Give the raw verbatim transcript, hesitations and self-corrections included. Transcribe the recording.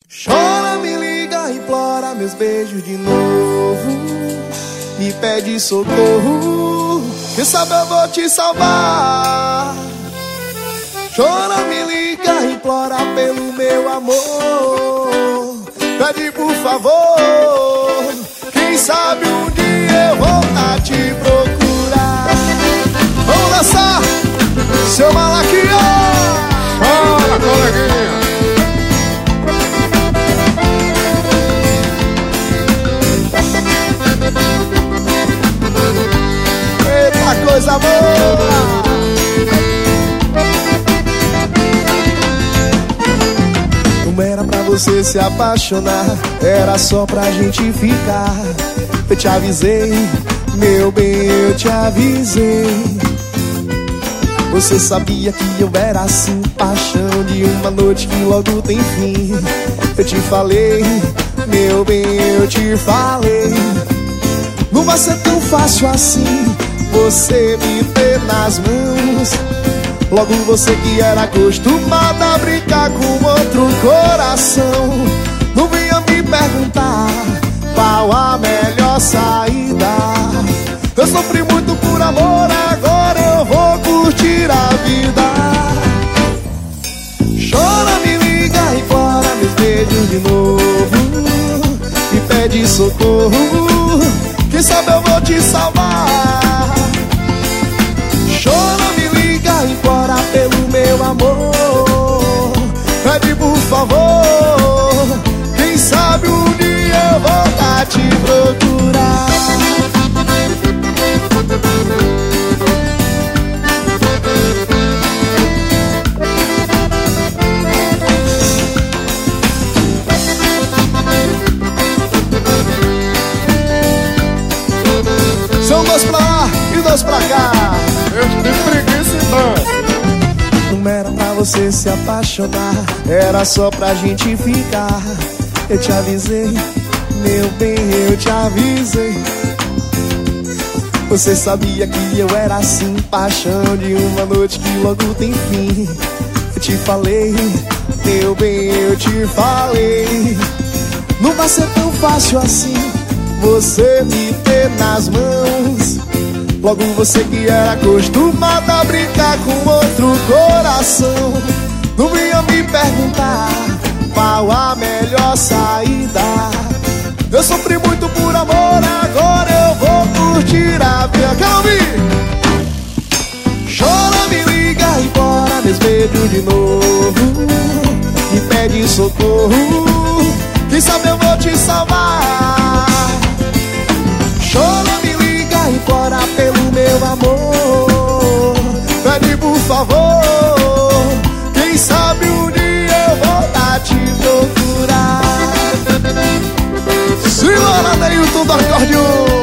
Chora, me liga, implora meus beijos de novo, me pede socorro, quem sabe eu vou te salvar. Chora, me liga, implora pelo meu amor, pede por favor, quem sabe um dia eu voltar te procurar. Vamos dançar, seu Malaquias. Fala, coleguinha. Eita, coisa boa. Não era pra você se apaixonar, era só pra gente ficar. Eu te avisei, meu bem, eu te avisei. Você sabia que eu era assim, paixão de uma noite que logo tem fim. Eu te falei, meu bem, eu te falei. Não vai ser tão fácil assim você me ter nas mãos. Logo você que era acostumada a brincar com outro coração. Não venha me perguntar qual a melhor saída. Eu sofri muito por amor, agora eu vou curtir a vida. Chora, me liga, implora meus beijos de novo, me pede socorro, quem sabe eu vou te salvar. Chora, me liga, implora pelo meu amor, pede por favor, quem sabe um dia eu voltar te procurar. São dois pra lá e dois pra cá. Eu tenho preguiça e dança. Não era pra você se apaixonar, era só pra gente ficar. Eu te avisei, meu bem, eu te avisei. Você sabia que eu era assim, paixão de uma noite que logo tem fim. Eu te falei, meu bem, eu te falei. Não vai ser tão fácil assim você me ter nas mãos. Logo você que era acostumada a brincar com outro coração. Não venha me perguntar qual a melhor saída. Eu sofri muito por amor, agora eu vou curtir a vida. Quer ouvir? Chora, me liga, implora meus beijos de novo, me pede socorro, quem sabe eu vou te salvar. Chora, me liga, implora pelo meu amor, pede por favor, quem sabe um dia eu voltar te procurar. Silvana Neilton do acordeon.